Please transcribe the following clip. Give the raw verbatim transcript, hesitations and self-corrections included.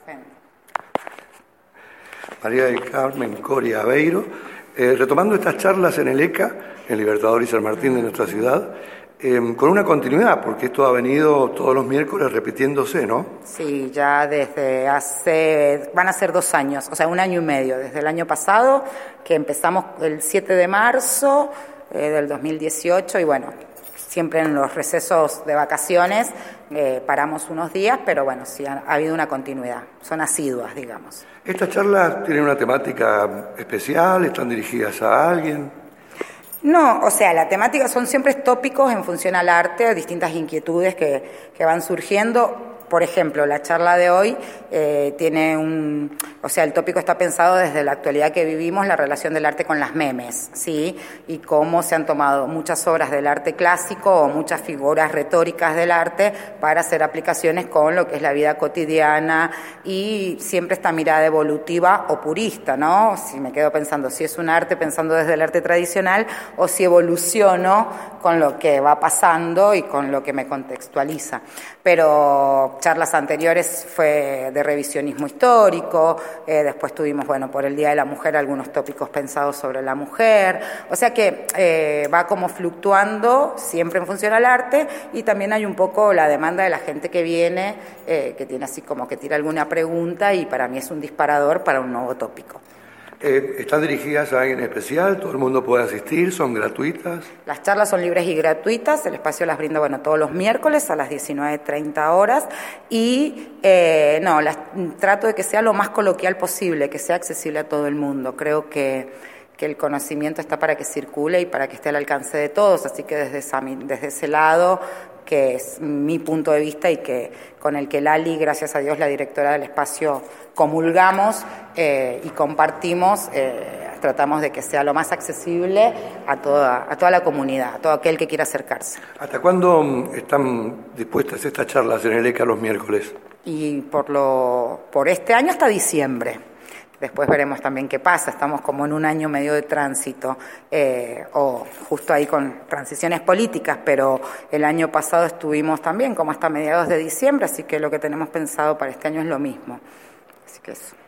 Gente. María del Carmen Coria Aveiro, eh, retomando estas charlas en el E C A, en Libertador y San Martín de nuestra ciudad, eh, con una continuidad, porque esto ha venido todos los miércoles repitiéndose, ¿no? Sí, ya desde hace, van a ser dos años, o sea, un año y medio, desde el año pasado, que empezamos el siete de marzo eh, del dos mil dieciocho, y bueno, siempre en los recesos de vacaciones eh, paramos unos días, pero bueno, sí ha, ha habido una continuidad, son asiduas, digamos. ¿Estas charlas tienen una temática especial? ¿Están dirigidas a alguien? No, o sea, la temática son siempre tópicos en función al arte, distintas inquietudes que, que van surgiendo. Por ejemplo, la charla de hoy eh, tiene un... O sea, el tópico está pensado desde la actualidad que vivimos, la relación del arte con las memes, ¿sí? Y cómo se han tomado muchas obras del arte clásico o muchas figuras retóricas del arte para hacer aplicaciones con lo que es la vida cotidiana y siempre esta mirada evolutiva o purista, ¿no? Si me quedo pensando si es un arte pensando desde el arte tradicional o si evoluciono con lo que va pasando y con lo que me contextualiza. Pero charlas anteriores fue de revisionismo histórico, eh, después tuvimos, bueno, por el Día de la Mujer algunos tópicos pensados sobre la mujer, o sea que eh, va como fluctuando siempre en función al arte y también hay un poco la demanda de la gente que viene, eh, que tiene así como que tira alguna pregunta y para mí es un disparador para un nuevo tópico. Eh, ¿Están dirigidas a alguien especial? ¿Todo el mundo puede asistir? ¿Son gratuitas? Las charlas son libres y gratuitas, el espacio las brinda, bueno, todos los miércoles a las diecinueve treinta horas y eh, no, las, trato de que sea lo más coloquial posible, que sea accesible a todo el mundo. Creo que, que el conocimiento está para que circule y para que esté al alcance de todos, así que desde, esa, desde ese lado, que es mi punto de vista y que con el que Lali, gracias a Dios, la directora del espacio, comulgamos eh, y compartimos, eh, tratamos de que sea lo más accesible a toda, a toda la comunidad, a todo aquel que quiera acercarse. ¿Hasta cuándo están dispuestas estas charlas en el E C A los miércoles? Y por, lo, por este año hasta diciembre. Después veremos también qué pasa, estamos como en un año medio de tránsito, eh, o justo ahí con transiciones políticas, pero el año pasado estuvimos también como hasta mediados de diciembre, así que lo que tenemos pensado para este año es lo mismo. Así que eso.